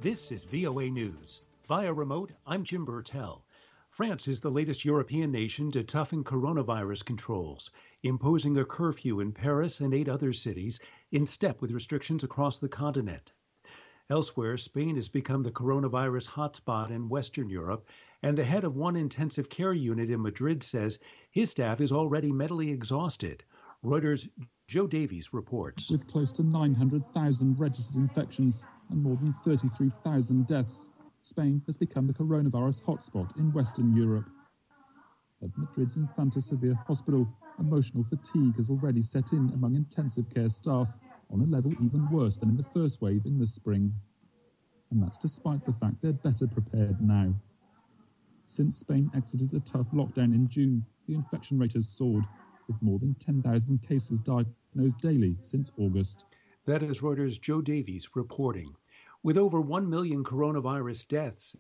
This is VOA News. Via remote, I'm Jim Burtell. France is the latest European nation to toughen coronavirus controls, imposing a curfew in Paris and 8 other cities in step with restrictions across the continent. Elsewhere, Spain has become the coronavirus hotspot in Western Europe, and the head of one intensive care unit in Madrid says his staff is already mentally exhausted. Reuters' Joe Davies reports. With close to 900,000 registered infections and more than 33,000 deaths, Spain has become the coronavirus hotspot in Western Europe. At Madrid's Infanta Sevilla Hospital, emotional fatigue has already set in among intensive care staff, on a level even worse than in the first wave in the spring. And that's despite the fact they're better prepared now. Since Spain exited a tough lockdown in June, the infection rate has soared, with more than 10,000 cases diagnosed daily since August. That is Reuters' Joe Davies reporting. With over 1 million coronavirus deaths,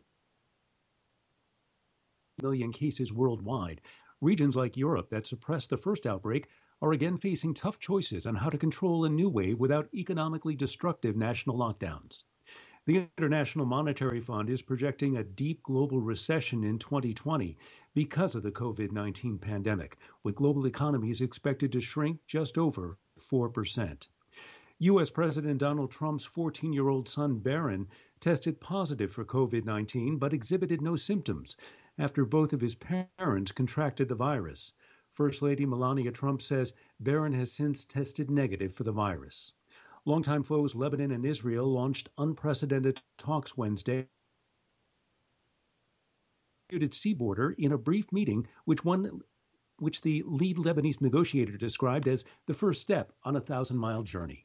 million cases worldwide, regions like Europe that suppressed the first outbreak are again facing tough choices on how to control a new wave without economically destructive national lockdowns. The International Monetary Fund is projecting a deep global recession in 2020 because of the COVID-19 pandemic, with global economies expected to shrink just over 4%. U.S. President Donald Trump's 14-year-old son, Barron, tested positive for COVID-19 but exhibited no symptoms after both of his parents contracted the virus. First Lady Melania Trump says Barron has since tested negative for the virus. Longtime foes Lebanon and Israel launched unprecedented talks Wednesday sea border in a brief meeting which the lead Lebanese negotiator described as the first step on a 1,000-mile journey.